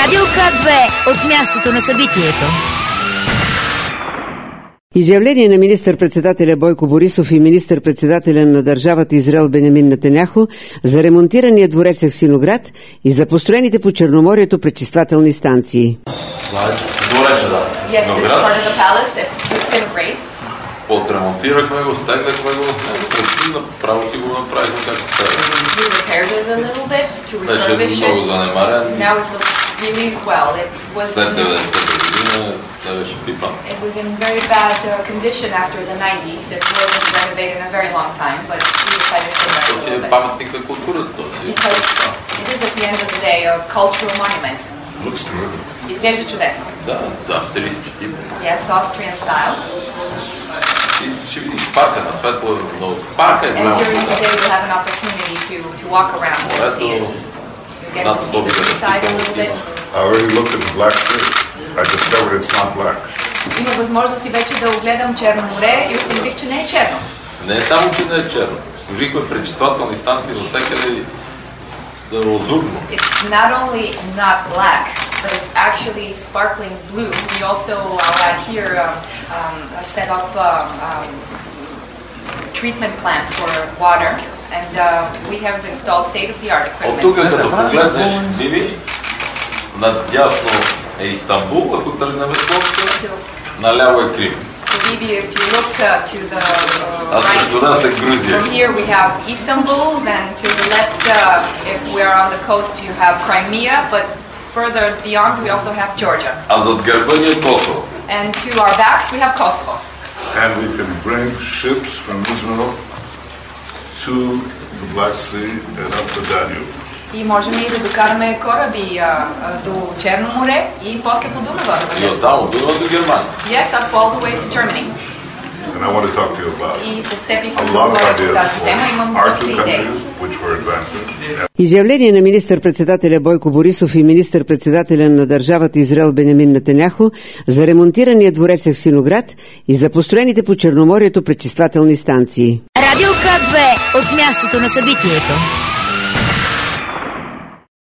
Радио К2 от мястото на събитието. Изявление на министър-председателя Бойко Борисов и министър-председателя на държавата Израел Бенямин Нетаняху за ремонтирания дворец в Синоград и за построените по Черноморието пречиствателни станции. Отремонтирахме го, стегнахме го, направо си го направихме както трябва. Беше много занемарен. След 90-та година да беше пипан. It was in very bad condition after the 90s. It wasn't renovated in a very long time, but we decided to renovate it. Това е паметник на културата. It is at the end of the day a cultural monument. Looks good. Изглежда чудесно. Да, австрийски тип. Yes, Austrian style. И ще видиш парка на светло, но парка е голямо. And during the day you'll have an opportunity to walk around and see it. You get to see the inside a little bit. I already looked at the Black Sea. I discovered it's not black. Има възможност и вече да огледам Черно море и установих, че не е черно. Не е само, че не е черно. Служихме пречиствателни станции за всекъде лазурно. It's not only not black, but it's actually sparkling blue. We also add here set up treatment plants for water, and we have installed state-of-the-art equipment. От тук, като погледнеш, видиш, надясно е Истанбул, ако тръгнем площа, наляво е Крим. If you look to the right, from here we have Istanbul, then to the left, if we are on the coast, you have Crimea, but further beyond we also have Georgia. А зад гърба ни е Косово. And to our backs we have Kosovo. And we can bring ships from Israel to the Black Sea and up the Danube. И можем и да докараме кораби до Черно море и после по Дунава. И оттам от Дунава до Германия. Yes, up all the way to Germany. And I want to talk to you about И с теб искам a да lot of говоря по ideas тази тема. Имам for our доста two идеи. countries, which we're advancing. Изявление на министър-председателя Бойко Борисов и министър-председателя на държавата Израел Бенямин Нетаняху за ремонтирания дворец в Синоград и за построените по Черноморието пречиствателни станции. Радио К2 от мястото на събитието.